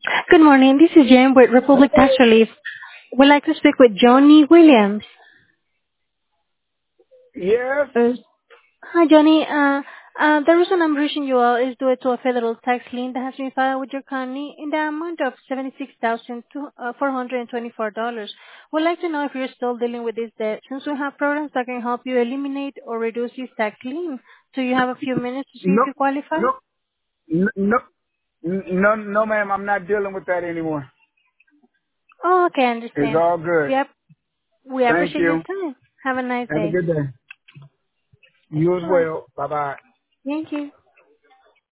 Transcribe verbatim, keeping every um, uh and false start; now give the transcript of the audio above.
Good morning. This is Jen with Republic Tax Relief. Would like to speak with Johnny Williams. Yes. Uh, Hi, Johnny. Uh, uh, the reason I'm reaching you out is due to a federal tax lien that has been filed with your county in the amount of seventy-six thousand four hundred twenty-four dollars. Would like to know if you're still dealing with this debt, since we have programs that can help you eliminate or reduce this tax lien. Do you have a few minutes to see if No. you qualify? No. No. No. No, no, ma'am. I'm not dealing with that anymore. Oh, okay, I It's understand. all good. Yep. We Thank appreciate your you. time. Have a nice Have a day. good day. You as Bye-bye. well. Bye bye. Thank you.